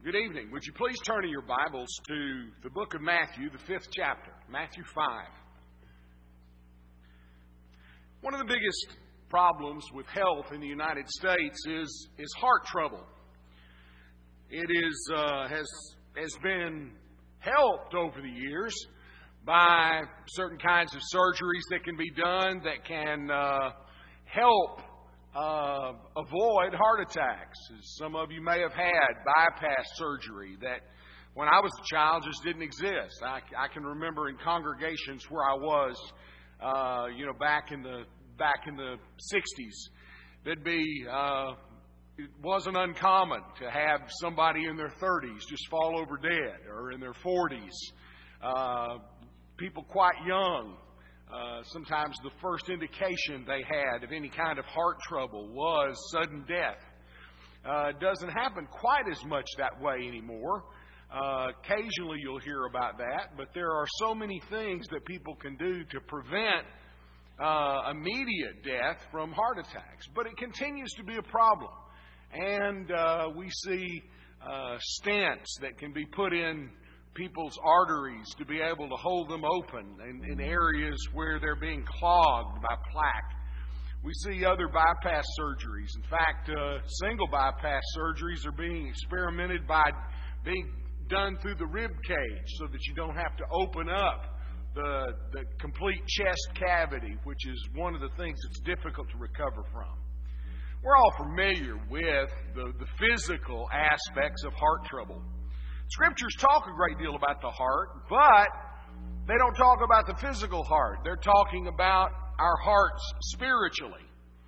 Good evening. Would you please turn in your Bibles to the book of Matthew, the 5th chapter, Matthew 5. One of the biggest problems with health in the United States is heart trouble. It has been helped over the years by certain kinds of surgeries that can be done that can help avoid heart attacks. Some of you may have had bypass surgery that when I was a child just didn't exist. I can remember in congregations where I was, back in the 60s, there'd be, it wasn't uncommon to have somebody in their 30s just fall over dead, or in their 40s, people quite young. Sometimes the first indication they had of any kind of heart trouble was sudden death. It doesn't happen quite as much that way anymore. Occasionally you'll hear about that, but there are so many things that people can do to prevent immediate death from heart attacks. But it continues to be a problem. And we see stents that can be put in people's arteries to be able to hold them open in areas where they're being clogged by plaque. We see other bypass surgeries. In fact, single bypass surgeries are being experimented by being done through the rib cage so that you don't have to open up the complete chest cavity, which is one of the things that's difficult to recover from. We're all familiar with the physical aspects of heart trouble. Scriptures talk a great deal about the heart, but they don't talk about the physical heart. They're talking about our hearts spiritually.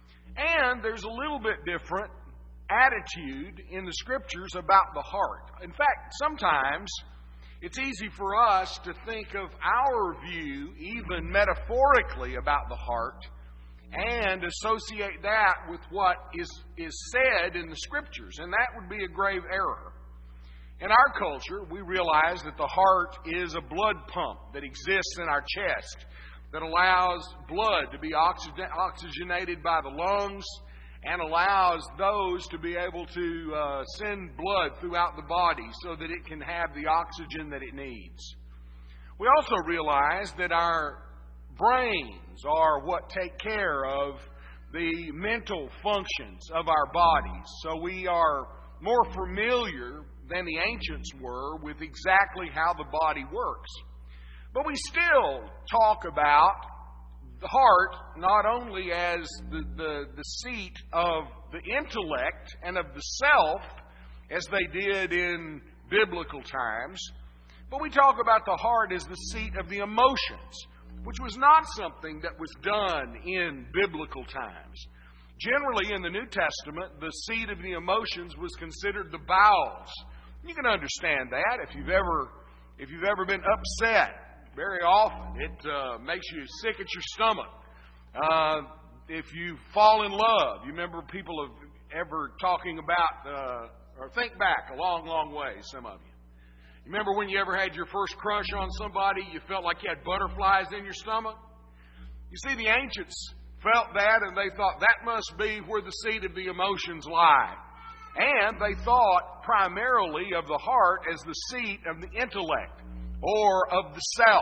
And there's a little bit different attitude in the Scriptures about the heart. In fact, sometimes it's easy for us to think of our view, even metaphorically, about the heart and associate that with what is said in the Scriptures. And that would be a grave error. In our culture, we realize that the heart is a blood pump that exists in our chest that allows blood to be oxygenated by the lungs and allows those to be able to send blood throughout the body so that it can have the oxygen that it needs. We also realize that our brains are what take care of the mental functions of our bodies. So we are more familiar than the ancients were with exactly how the body works. But we still talk about the heart not only as the seat of the intellect and of the self, as they did in biblical times, but we talk about the heart as the seat of the emotions, which was not something that was done in biblical times. Generally, in the New Testament, the seat of the emotions was considered the bowels. You can understand that if you've ever been upset. Very often, it makes you sick at your stomach. If you fall in love, you remember people have ever talking about, or think back a long, long way, some of you. You remember when you ever had your first crush on somebody, you felt like you had butterflies in your stomach? You see, the ancients felt that, and they thought that must be where the seat of the emotions lie. And they thought primarily of the heart as the seat of the intellect or of the self.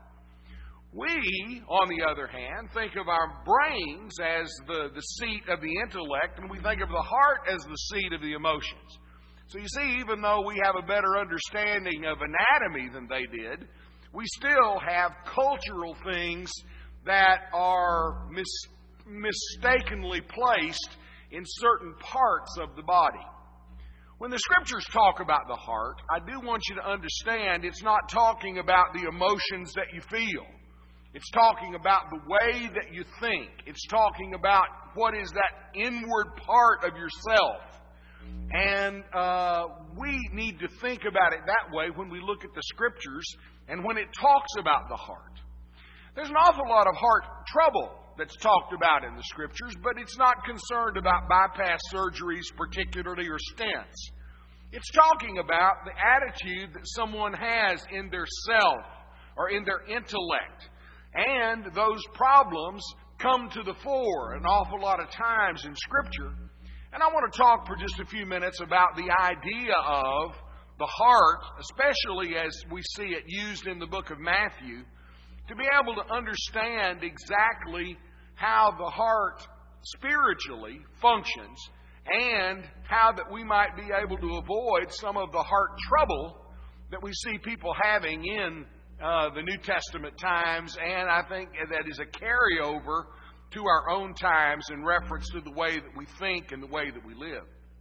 We, on the other hand, think of our brains as the seat of the intellect, and we think of the heart as the seat of the emotions. So you see, even though we have a better understanding of anatomy than they did, we still have cultural things that are mistakenly placed in certain parts of the body. When the Scriptures talk about the heart, I do want you to understand it's not talking about the emotions that you feel. It's talking about the way that you think. It's talking about what is that inward part of yourself. And we need to think about it that way when we look at the Scriptures and when it talks about the heart. There's an awful lot of heart trouble that's talked about in the Scriptures, but it's not concerned about bypass surgeries particularly or stents. It's talking about the attitude that someone has in their self or in their intellect. And those problems come to the fore an awful lot of times in Scripture. And I want to talk for just a few minutes about the idea of the heart, especially as we see it used in the book of Matthew, to be able to understand exactly how the heart spiritually functions and how that we might be able to avoid some of the heart trouble that we see people having in the New Testament times, and I think that is a carryover to our own times in reference to the way that we think and the way that we live.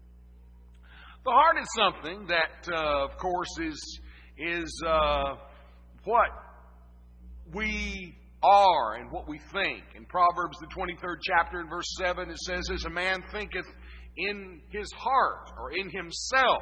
The heart is something that, of course, is what we are and what we think. In Proverbs, the 23rd chapter, in verse 7, it says, "As a man thinketh in his heart," or in himself,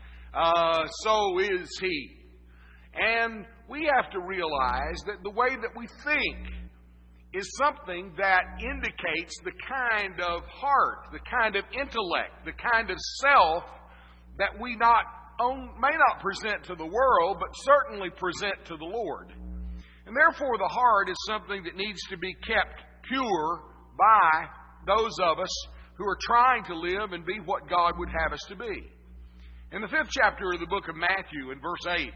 "so is he." And we have to realize that the way that we think is something that indicates the kind of heart, the kind of intellect, the kind of self that we may not present to the world, but certainly present to the Lord. And therefore, the heart is something that needs to be kept pure by those of us who are trying to live and be what God would have us to be. In the 5th chapter of the book of Matthew, in verse 8,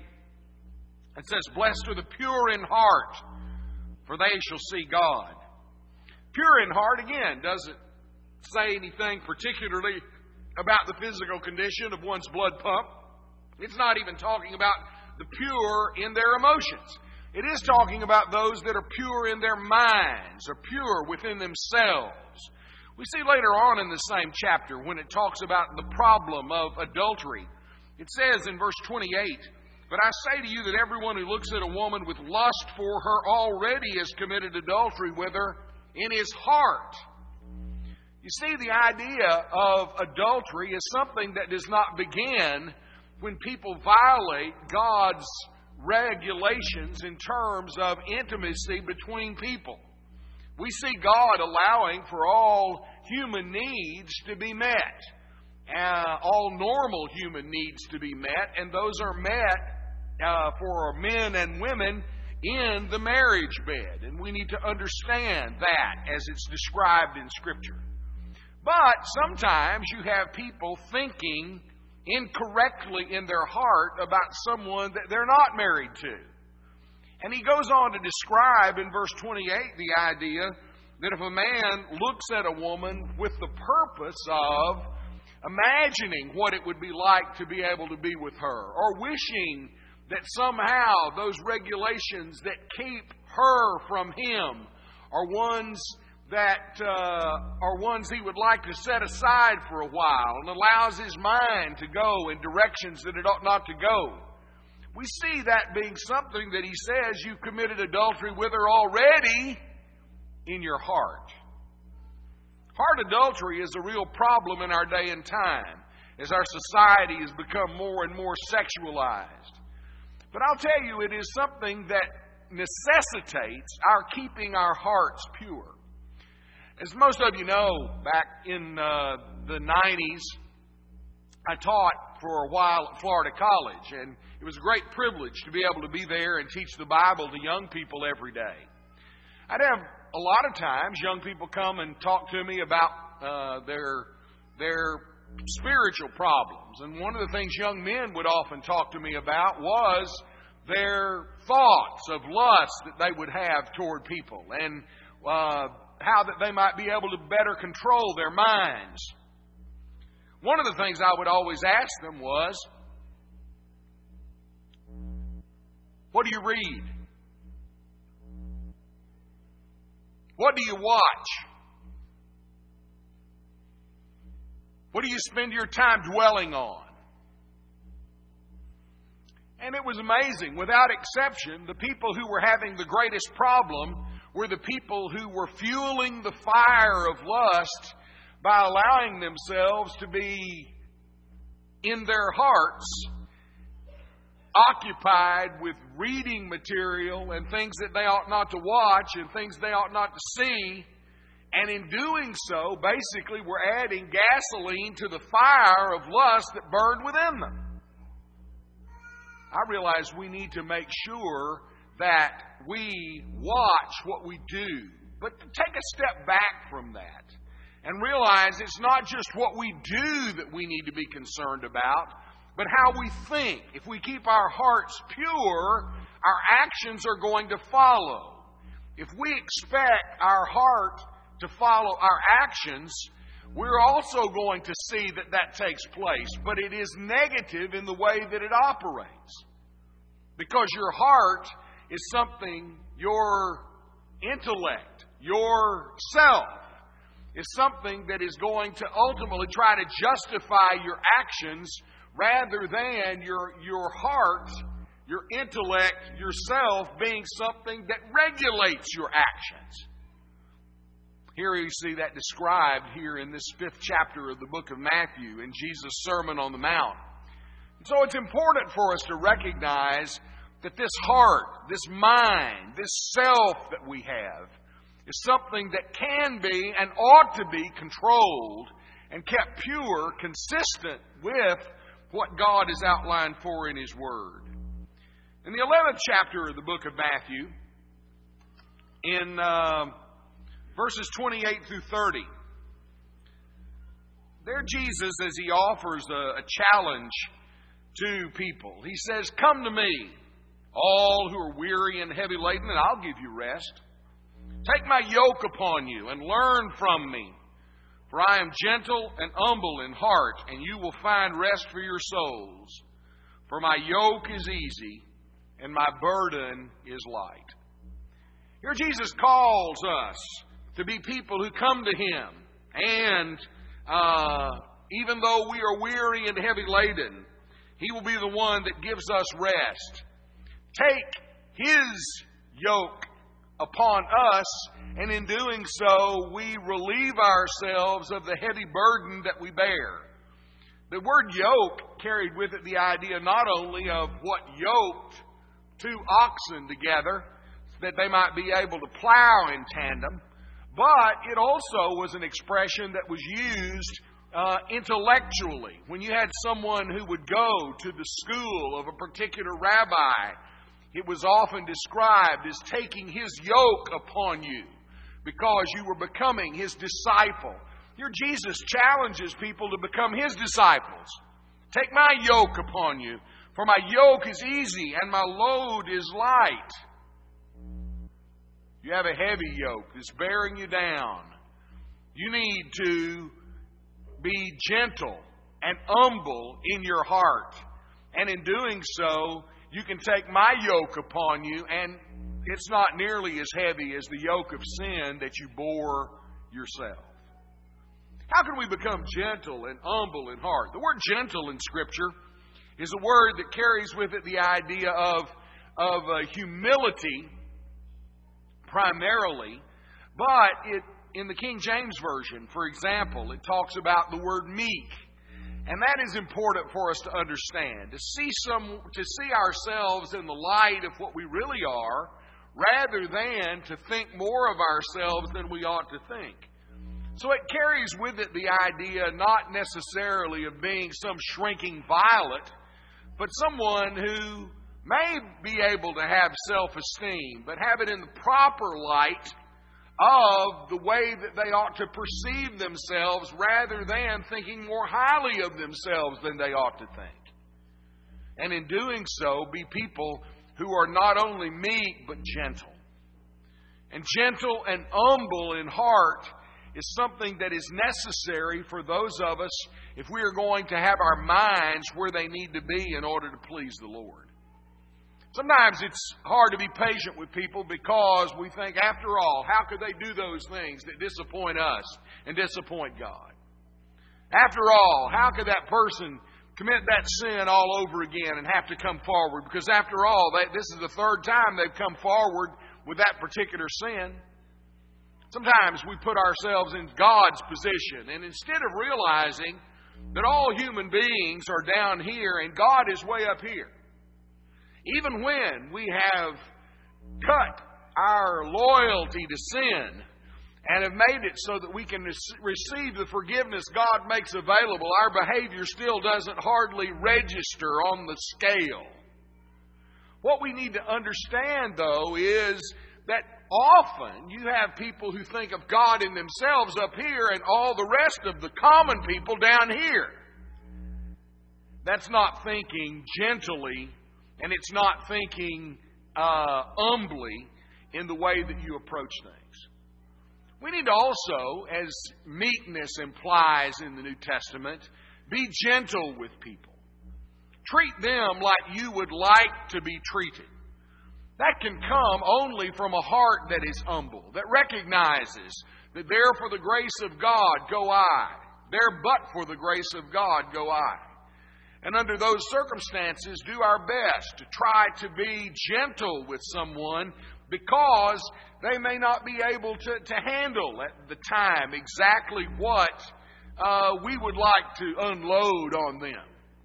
it says, "Blessed are the pure in heart, for they shall see God." Pure in heart, again, doesn't say anything particularly about the physical condition of one's blood pump. It's not even talking about the pure in their emotions. It is talking about those that are pure in their minds, or pure within themselves. We see later on in the same chapter when it talks about the problem of adultery. It says in verse 28, "But I say to you that everyone who looks at a woman with lust for her already has committed adultery with her in his heart." You see, the idea of adultery is something that does not begin when people violate God's regulations in terms of intimacy between people. We see God allowing for all human needs to be met, all normal human needs to be met, and those are met for men and women in the marriage bed. And we need to understand that as it's described in Scripture. But sometimes you have people thinking incorrectly in their heart about someone that they're not married to. And he goes on to describe in verse 28 the idea that if a man looks at a woman with the purpose of imagining what it would be like to be able to be with her, or wishing that somehow those regulations that keep her from him are ones he would like to set aside for a while, and allows his mind to go in directions that it ought not to go. We see that being something that he says you've committed adultery with her already in your heart. Heart adultery is a real problem in our day and time as our society has become more and more sexualized. But I'll tell you, it is something that necessitates our keeping our hearts pure. As most of you know, back in the 90s, I taught for a while at Florida College, and it was a great privilege to be able to be there and teach the Bible to young people every day. I'd have a lot of times young people come and talk to me about their spiritual problems. And one of the things young men would often talk to me about was their thoughts of lust that they would have toward people, and how that they might be able to better control their minds. One of the things I would always ask them was, what do you read? What do you watch? What do you spend your time dwelling on? And it was amazing. Without exception, the people who were having the greatest problem were the people who were fueling the fire of lust by allowing themselves to be, in their hearts, occupied with reading material and things that they ought not to watch and things they ought not to see. And in doing so, basically, we're adding gasoline to the fire of lust that burned within them. I realize we need to make sure that we watch what we do, but to take a step back from that and realize it's not just what we do that we need to be concerned about, but how we think. If we keep our hearts pure, our actions are going to follow. If we expect our heart to follow our actions, we're also going to see that that takes place. But it is negative in the way that it operates. Because your heart is something, your intellect, yourself, is something that is going to ultimately try to justify your actions rather than your heart, your intellect, yourself being something that regulates your actions. Here you see that described here in this 5th chapter of the book of Matthew in Jesus' Sermon on the Mount. And so it's important for us to recognize that this heart, this mind, this self that we have is something that can be and ought to be controlled and kept pure, consistent with what God has outlined for in His Word. In the 11th chapter of the book of Matthew, in verses 28 through 30, there Jesus, as He offers a challenge to people, He says, "Come to me, all who are weary and heavy laden, and I'll give you rest. Take my yoke upon you and learn from me, for I am gentle and humble in heart, and you will find rest for your souls. For my yoke is easy and my burden is light." Here Jesus calls us to be people who come to Him, and even though we are weary and heavy laden, He will be the one that gives us rest. Take His yoke upon us, and in doing so, we relieve ourselves of the heavy burden that we bear. The word yoke carried with it the idea not only of what yoked 2 oxen together, that they might be able to plow in tandem, but it also was an expression that was used intellectually. When you had someone who would go to the school of a particular rabbi, it was often described as taking his yoke upon you because you were becoming his disciple. Here Jesus challenges people to become His disciples. Take my yoke upon you, for my yoke is easy and my load is light. You have a heavy yoke that's bearing you down. You need to be gentle and humble in your heart. And in doing so, you can take my yoke upon you, and it's not nearly as heavy as the yoke of sin that you bore yourself. How can we become gentle and humble in heart? The word gentle in Scripture is a word that carries with it the idea of humility primarily, but in the King James Version, for example, it talks about the word meek. And that is important for us to understand, to see ourselves in the light of what we really are, rather than to think more of ourselves than we ought to think. So it carries with it the idea not necessarily of being some shrinking violet, but someone who may be able to have self-esteem, but have it in the proper light of the way that they ought to perceive themselves, rather than thinking more highly of themselves than they ought to think. And in doing so, be people who are not only meek, but gentle. And gentle and humble in heart is something that is necessary for those of us if we are going to have our minds where they need to be in order to please the Lord. Sometimes it's hard to be patient with people because we think, after all, how could they do those things that disappoint us and disappoint God? After all, how could that person commit that sin all over again and have to come forward? Because after all, this is the 3rd time they've come forward with that particular sin. Sometimes we put ourselves in God's position, and instead of realizing that all human beings are down here and God is way up here, even when we have cut our loyalty to sin and have made it so that we can receive the forgiveness God makes available, our behavior still doesn't hardly register on the scale. What we need to understand, though, is that often you have people who think of God in themselves up here and all the rest of the common people down here. That's not thinking gently, and it's not thinking humbly in the way that you approach things. We need to also, as meekness implies in the New Testament, be gentle with people. Treat them like you would like to be treated. That can come only from a heart that is humble, that recognizes that there for the grace of God go I. There but for the grace of God go I. And under those circumstances, do our best to try to be gentle with someone because they may not be able to handle at the time exactly what we would like to unload on them.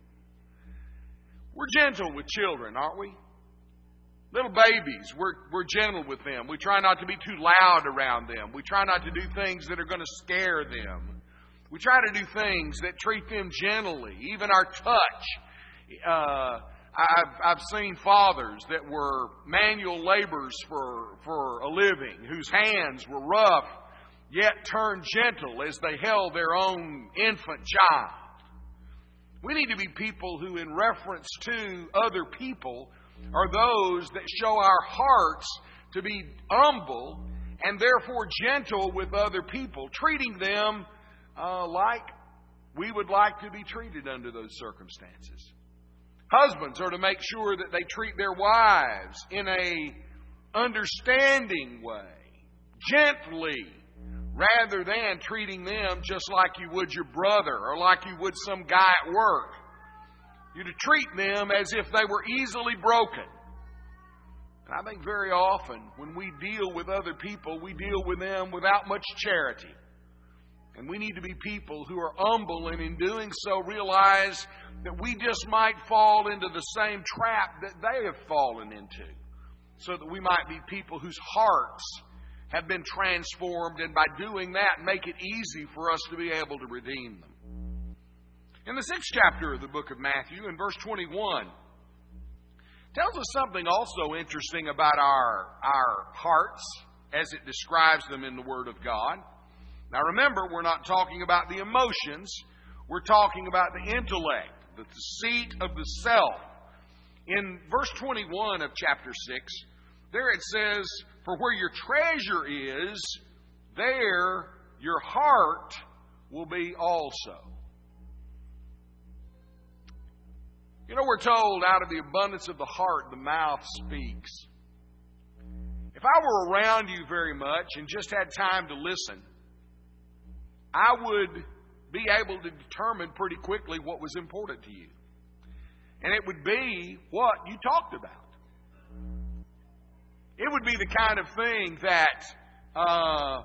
We're gentle with children, aren't we? Little babies, we're gentle with them. We try not to be too loud around them. We try not to do things that are going to scare them. We try to do things that treat them gently, even our touch. I've seen fathers that were manual laborers for a living, whose hands were rough, yet turned gentle as they held their own infant child. We need to be people who, in reference to other people, are those that show our hearts to be humble and therefore gentle with other people, treating them like we would like to be treated under those circumstances. Husbands are to make sure that they treat their wives in a understanding way, gently, rather than treating them just like you would your brother or like you would some guy at work. You're to treat them as if they were easily broken. And I think very often when we deal with other people, we deal with them without much charity. And we need to be people who are humble, and in doing so realize that we just might fall into the same trap that they have fallen into, so that we might be people whose hearts have been transformed, and by doing that make it easy for us to be able to redeem them. In the 6th chapter of the book of Matthew, in verse 21, tells us something also interesting about our hearts as it describes them in the Word of God. Now remember, we're not talking about the emotions. We're talking about the intellect, the seat of the self. In verse 21 of chapter 6, there it says, "For where your treasure is, there your heart will be also." You know, we're told out of the abundance of the heart, the mouth speaks. If I were around you very much and just had time to listen, I would be able to determine pretty quickly what was important to you. And it would be what you talked about. It would be the kind of thing that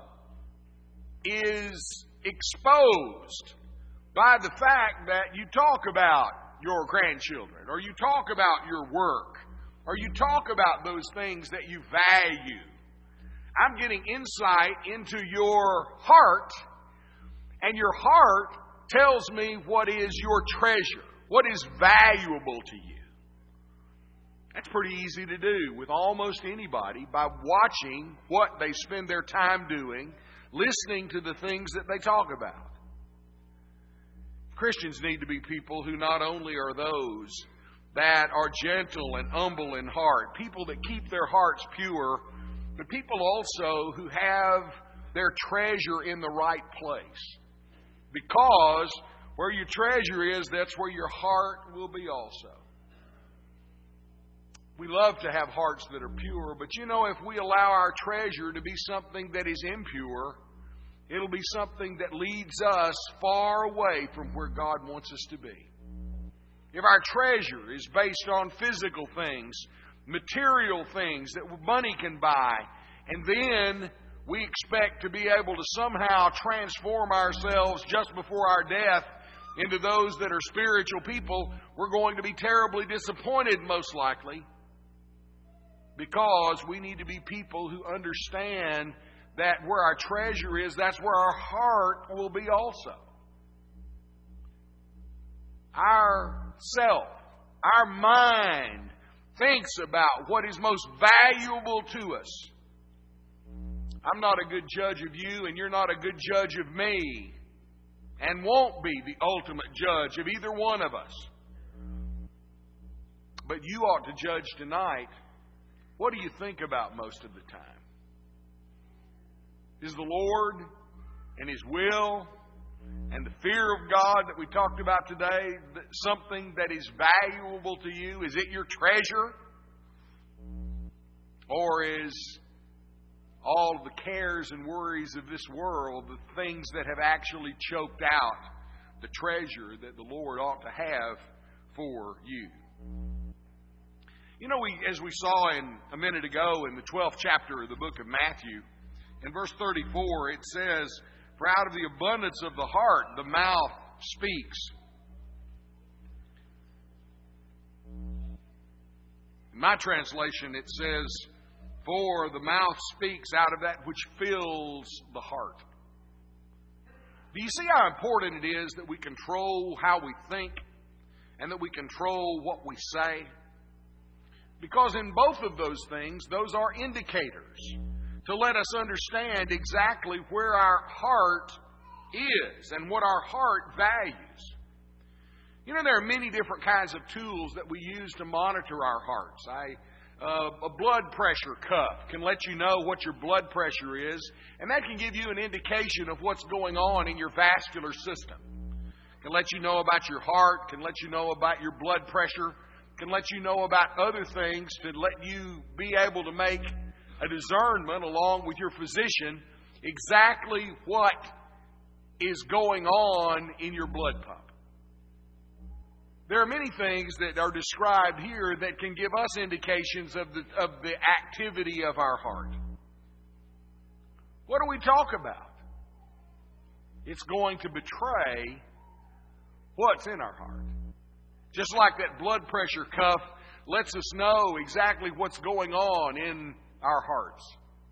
is exposed by the fact that you talk about your grandchildren, or you talk about your work, or you talk about those things that you value. I'm getting insight into your heart, and your heart tells me what is your treasure, what is valuable to you. That's pretty easy to do with almost anybody by watching what they spend their time doing, listening to the things that they talk about. Christians need to be people who not only are those that are gentle and humble in heart, people that keep their hearts pure, but people also who have their treasure in the right place. Because where your treasure is, that's where your heart will be also. We love to have hearts that are pure, but you know, if we allow our treasure to be something that is impure, it'll be something that leads us far away from where God wants us to be. If our treasure is based on physical things, material things that money can buy, and then we expect to be able to somehow transform ourselves just before our death into those that are spiritual people, we're going to be terribly disappointed, most likely, because we need to be people who understand that where our treasure is, that's where our heart will be also. Our self, our mind thinks about what is most valuable to us. I'm not a good judge of you, and you're not a good judge of me, and won't be the ultimate judge of either one of us. But you ought to judge tonight, what do you think about most of the time? Is the Lord and His will and the fear of God that we talked about today something that is valuable to you? Is it your treasure? Or is all the cares and worries of this world the things that have actually choked out the treasure that the Lord ought to have for you? You know, as we saw a minute ago in the 12th chapter of the book of Matthew, in verse 34, it says, "For out of the abundance of the heart, the mouth speaks." In my translation, it says, "For the mouth speaks out of that which fills the heart." Do you see how important it is that we control how we think and that we control what we say? Because in both of those things, those are indicators to let us understand exactly where our heart is and what our heart values. You know, there are many different kinds of tools that we use to monitor our hearts. A blood pressure cuff can let you know what your blood pressure is, and that can give you an indication of what's going on in your vascular system. It can let you know about your heart, can let you know about your blood pressure, can let you know about other things to let you be able to make a discernment along with your physician exactly what is going on in your blood pump. There are many things that are described here that can give us indications of the activity of our heart. What do we talk about? It's going to betray what's in our heart. Just like that blood pressure cuff lets us know exactly what's going on in our hearts.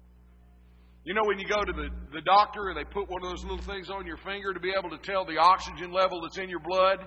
You know, when you go to the doctor and they put one of those little things on your finger to be able to tell the oxygen level that's in your blood.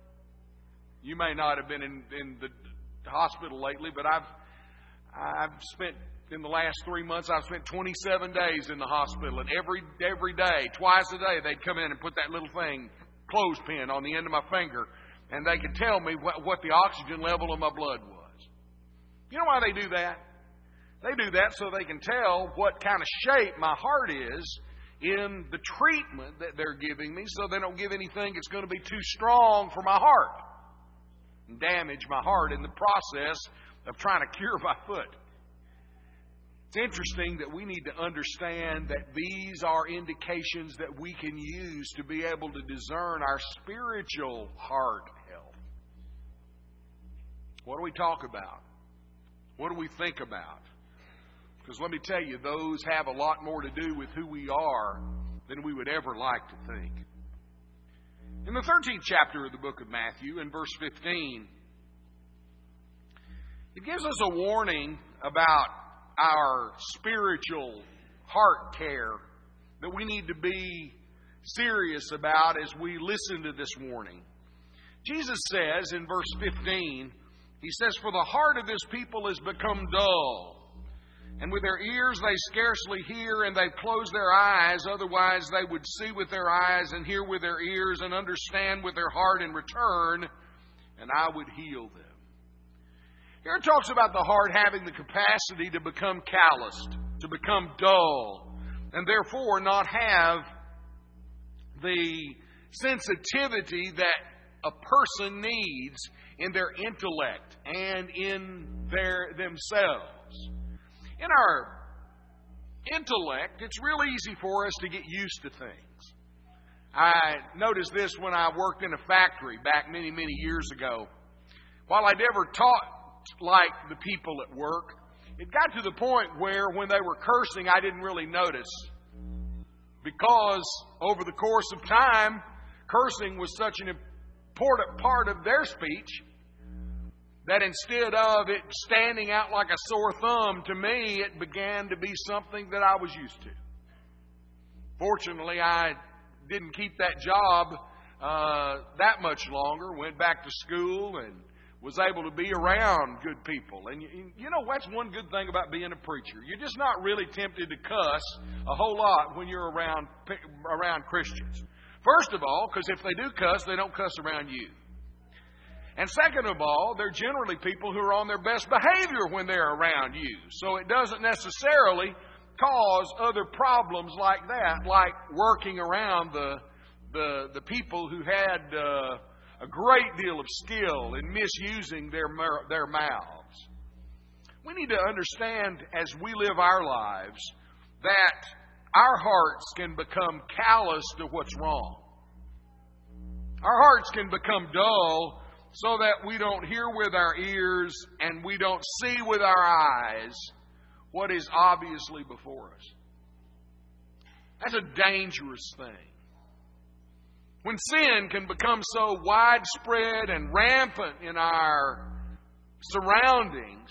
You may not have been in the hospital lately, but I've spent, in the last 3 months, I've spent 27 days in the hospital. And every day, twice a day, they'd come in and put that little thing, clothespin, on the end of my finger. And they could tell me what the oxygen level of my blood was. You know why they do that? They do that so they can tell what kind of shape my heart is in the treatment that they're giving me, so they don't give anything that's going to be too strong for my heart and damage my heart in the process of trying to cure my foot. It's interesting that we need to understand that these are indications that we can use to be able to discern our spiritual heart health. What do we talk about? What do we think about? Because let me tell you, those have a lot more to do with who we are than we would ever like to think. In the 13th chapter of the book of Matthew, in verse 15, it gives us a warning about our spiritual heart care that we need to be serious about as we listen to this warning. Jesus says in verse 15, He says, "For the heart of this people has become dull, and with their ears they scarcely hear, and they've closed their eyes, otherwise they would see with their eyes and hear with their ears and understand with their heart and return, and I would heal them." Here it talks about the heart having the capacity to become calloused, to become dull, and therefore not have the sensitivity that a person needs in their intellect and in themselves. In our intellect, it's real easy for us to get used to things. I noticed this when I worked in a factory back many, many years ago. While I never taught like the people at work, it got to the point where when they were cursing, I didn't really notice. Because over the course of time, cursing was such an important part of their speech that instead of it standing out like a sore thumb, to me, it began to be something that I was used to. Fortunately, I didn't keep that job that much longer. Went back to school and was able to be around good people. And you know, that's one good thing about being a preacher. You're just not really tempted to cuss a whole lot when you're around Christians. First of all, because if they do cuss, they don't cuss around you. And second of all, they're generally people who are on their best behavior when they're around you. So it doesn't necessarily cause other problems like that, like working around the people who had a great deal of skill in misusing their mouths. We need to understand as we live our lives that our hearts can become callous to what's wrong. Our hearts can become dull so that we don't hear with our ears and we don't see with our eyes what is obviously before us. That's a dangerous thing. When sin can become so widespread and rampant in our surroundings,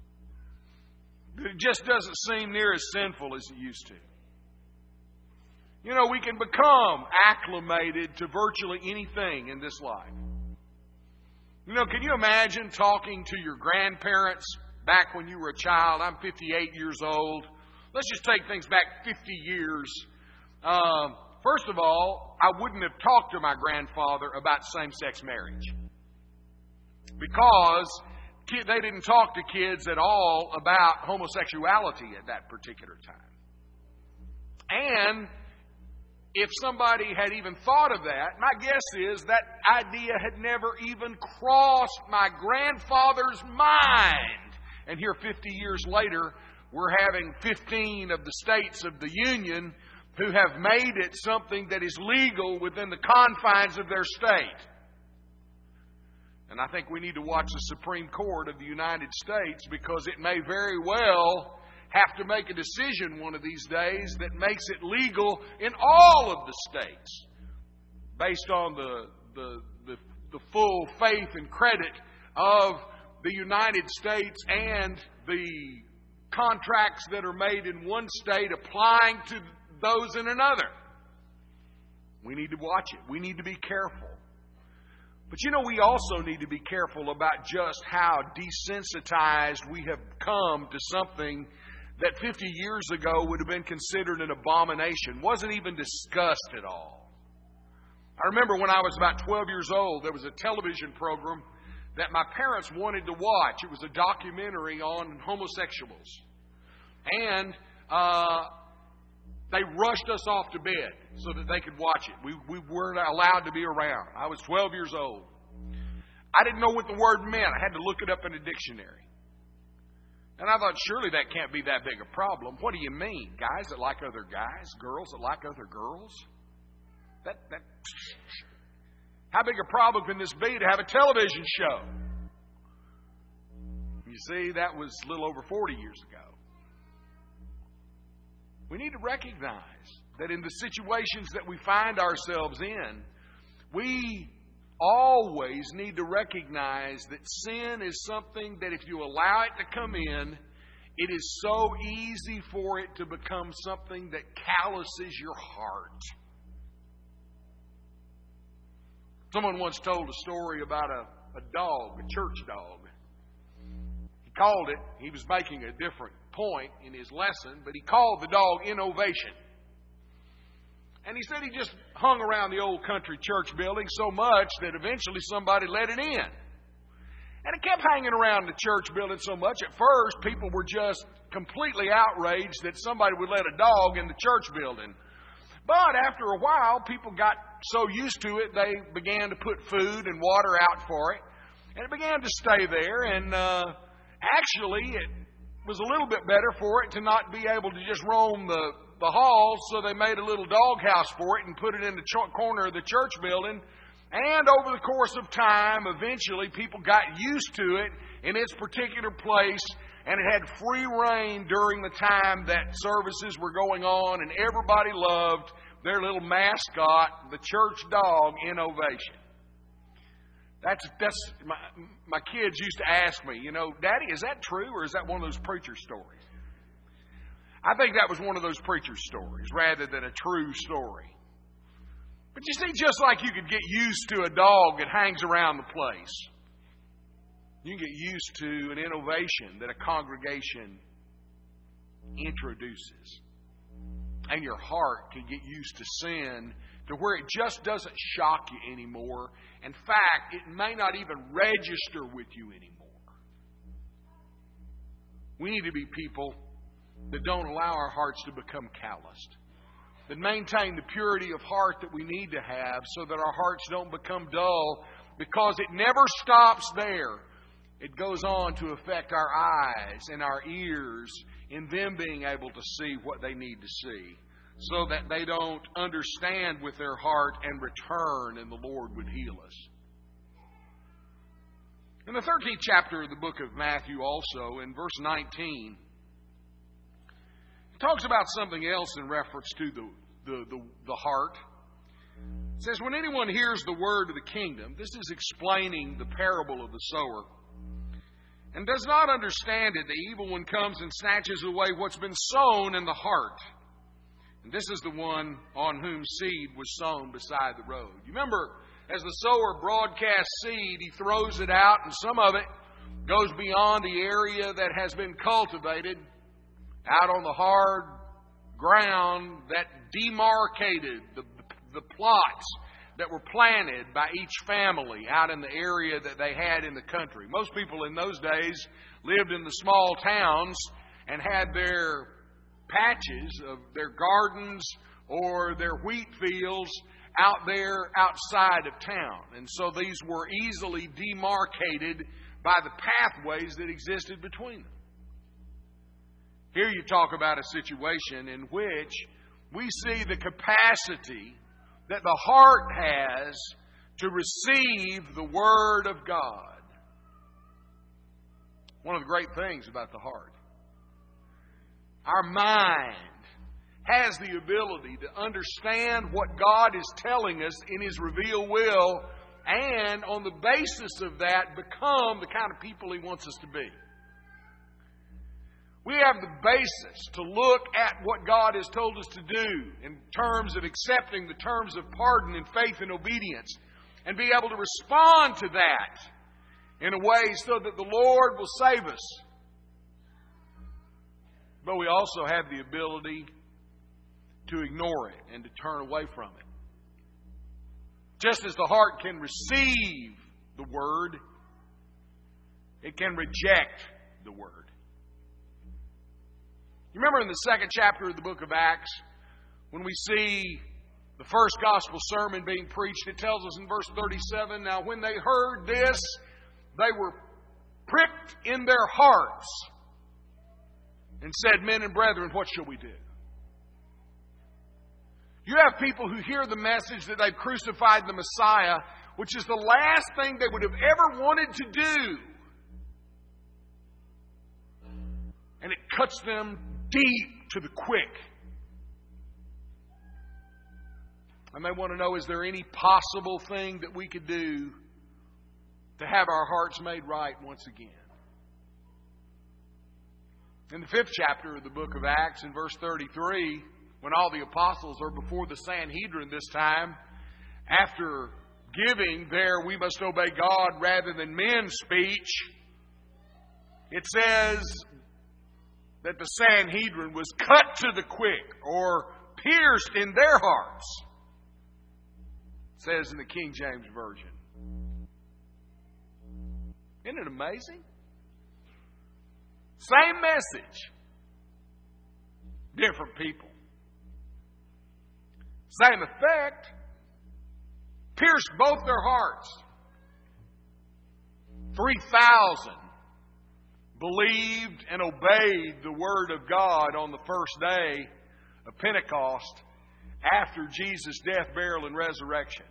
it just doesn't seem near as sinful as it used to. You know, we can become acclimated to virtually anything in this life. You know, can you imagine talking to your grandparents back when you were a child? I'm 58 years old. Let's just take things back 50 years. First of all, I wouldn't have talked to my grandfather about same-sex marriage because they didn't talk to kids at all about homosexuality at that particular time. And if somebody had even thought of that, my guess is that idea had never even crossed my grandfather's mind. And here 50 years later, we're having 15 of the states of the Union who have made it something that is legal within the confines of their state. And I think we need to watch the Supreme Court of the United States because it may very well have to make a decision one of these days that makes it legal in all of the states based on the full faith and credit of the United States and the contracts that are made in one state applying to those in another. We need to watch it. We need to be careful. But you know, we also need to be careful about just how desensitized we have come to something that 50 years ago would have been considered an abomination, wasn't even discussed at all. I remember when I was about 12 years old, there was a television program that my parents wanted to watch. It was a documentary on homosexuals. And they rushed us off to bed so that they could watch it. We weren't allowed to be around. I was 12 years old. I didn't know what the word meant. I had to look it up in a dictionary. And I thought, surely that can't be that big a problem. What do you mean? Guys that like other guys? Girls that like other girls? How big a problem can this be to have a television show? You see, that was a little over 40 years ago. We need to recognize that in the situations that we find ourselves in, we always need to recognize that sin is something that if you allow it to come in, it is so easy for it to become something that calluses your heart. Someone once told a story about a dog, a church dog. He called it, he was making a different point in his lesson, but he called the dog Innovation. And he said he just hung around the old country church building so much that eventually somebody let it in. And it kept hanging around the church building so much. At first, people were just completely outraged that somebody would let a dog in the church building. But after a while, people got so used to it, they began to put food and water out for it. And it began to stay there. And actually, it was a little bit better for it to not be able to just roam the halls, so they made a little doghouse for it and put it in the corner of the church building. And over the course of time, eventually people got used to it in its particular place, and it had free reign during the time that services were going on, and everybody loved their little mascot, the church dog, Innovation. That's my kids used to ask me, Daddy, is that true or is that one of those preacher stories? I think that was one of those preacher stories rather than a true story. But you see, just like you could get used to a dog that hangs around the place, you can get used to an innovation that a congregation introduces. And your heart can get used to sin to where it just doesn't shock you anymore. In fact, it may not even register with you anymore. We need to be people that don't allow our hearts to become calloused, that maintain the purity of heart that we need to have so that our hearts don't become dull, because it never stops there. It goes on to affect our eyes and our ears in them being able to see what they need to see, so that they don't understand with their heart and return, and the Lord would heal us. In the 13th chapter of the book of Matthew also, in verse 19, it talks about something else in reference to the heart. It says, when anyone hears the word of the kingdom, this is explaining the parable of the sower, and does not understand it, the evil one comes and snatches away what's been sown in the heart. And this is the one on whom seed was sown beside the road. You remember, as the sower broadcasts seed, he throws it out, and some of it goes beyond the area that has been cultivated, out on the hard ground that demarcated the plots that were planted by each family out in the area that they had in the country. Most people in those days lived in the small towns and had their patches of their gardens or their wheat fields out there outside of town. And so these were easily demarcated by the pathways that existed between them. Here you talk about a situation in which we see the capacity that the heart has to receive the Word of God. One of the great things about the heart, our mind has the ability to understand what God is telling us in His revealed will, and on the basis of that, become the kind of people He wants us to be. We have the basis to look at what God has told us to do in terms of accepting the terms of pardon and faith and obedience, and be able to respond to that in a way so that the Lord will save us. But we also have the ability to ignore it and to turn away from it. Just as the heart can receive the Word, it can reject the Word. You remember in the second chapter of the book of Acts, when we see the first gospel sermon being preached, it tells us in verse 37, now when they heard this, they were pricked in their hearts and said, men and brethren, what shall we do? You have people who hear the message that they've crucified the Messiah, which is the last thing they would have ever wanted to do. And it cuts them deep to the quick. And they want to know, is there any possible thing that we could do to have our hearts made right once again? In the 5th chapter of the book of Acts, in verse 33, when all the apostles are before the Sanhedrin this time, after giving their we must obey God rather than men speech, it says that the Sanhedrin was cut to the quick, or pierced in their hearts. It says in the King James Version. Isn't it amazing? Same message. Different people. Same effect. Pierced both their hearts. 3,000 believed and obeyed the Word of God on the first day of Pentecost after Jesus' death, burial, and resurrection.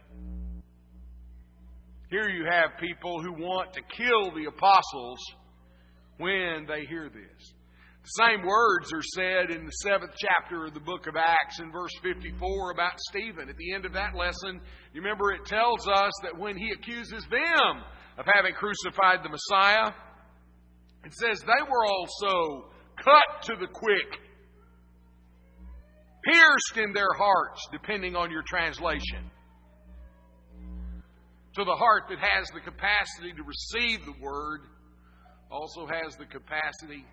Here you have people who want to kill the apostles when they hear this. The same words are said in the 7th chapter of the book of Acts in verse 54 about Stephen. At the end of that lesson, you remember it tells us that when he accuses them of having crucified the Messiah, it says they were also cut to the quick, pierced in their hearts, depending on your translation. So the heart that has the capacity to receive the Word also has the capacity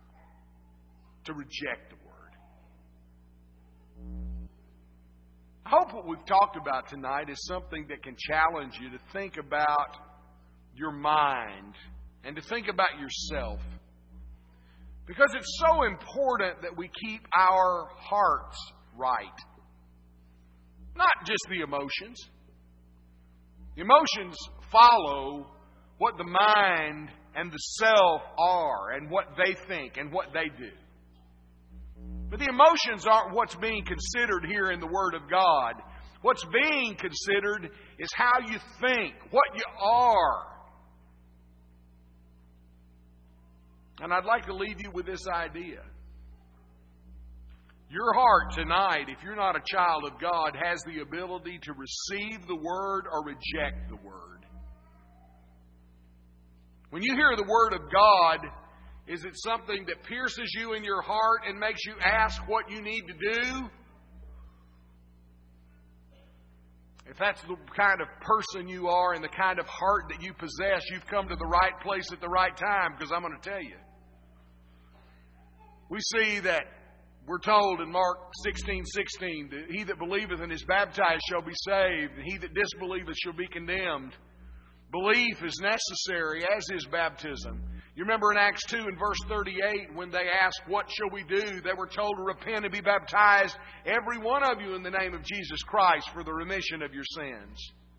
to reject the Word. A hope what we've talked about tonight is something that can challenge you to think about your mind and to think about yourself. Because it's so important that we keep our hearts right. Not just the emotions. The emotions follow what the mind and the self are and what they think and what they do. But the emotions aren't what's being considered here in the Word of God. What's being considered is how you think, what you are. And I'd like to leave you with this idea. Your heart tonight, if you're not a child of God, has the ability to receive the Word or reject the Word. When you hear the Word of God, is it something that pierces you in your heart and makes you ask what you need to do? If that's the kind of person you are and the kind of heart that you possess, you've come to the right place at the right time, because I'm going to tell you. We see that we're told in Mark 16:16 that he that believeth and is baptized shall be saved, and he that disbelieveth shall be condemned. Belief is necessary, as is baptism. You remember in Acts 2 and verse 38, when they asked, what shall we do? They were told to repent and be baptized, every one of you, in the name of Jesus Christ for the remission of your sins.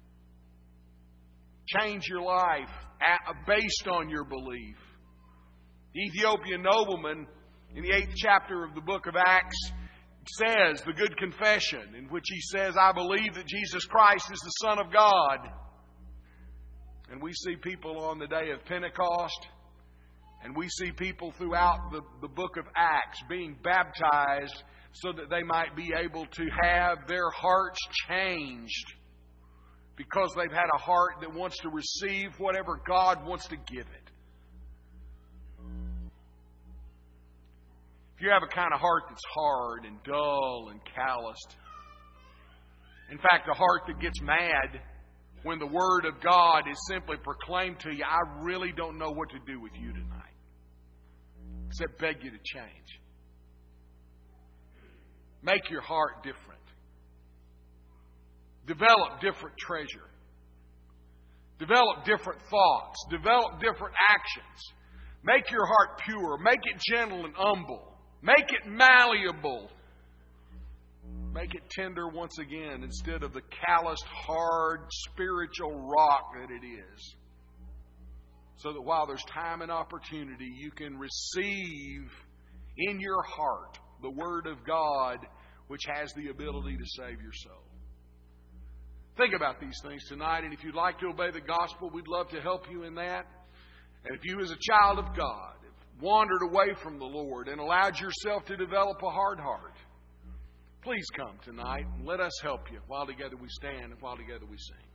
Change your life based on your belief. The Ethiopian nobleman, in the 8th chapter of the book of Acts, says the good confession, in which he says, I believe that Jesus Christ is the Son of God. And we see people on the day of Pentecost, and we see people throughout the book of Acts being baptized so that they might be able to have their hearts changed, because they've had a heart that wants to receive whatever God wants to give it. If you have a kind of heart that's hard and dull and calloused, in fact, a heart that gets mad when the Word of God is simply proclaimed to you, I really don't know what to do with you tonight, except beg you to change. Make your heart different. Develop different treasure. Develop different thoughts. Develop different actions. Make your heart pure. Make it gentle and humble. Make it malleable. Make it tender once again instead of the calloused, hard, spiritual rock that it is. So that while there's time and opportunity, you can receive in your heart the Word of God, which has the ability to save your soul. Think about these things tonight, and if you'd like to obey the gospel, we'd love to help you in that. And if you as a child of God have wandered away from the Lord and allowed yourself to develop a hard heart, please come tonight and let us help you while together we stand and while together we sing.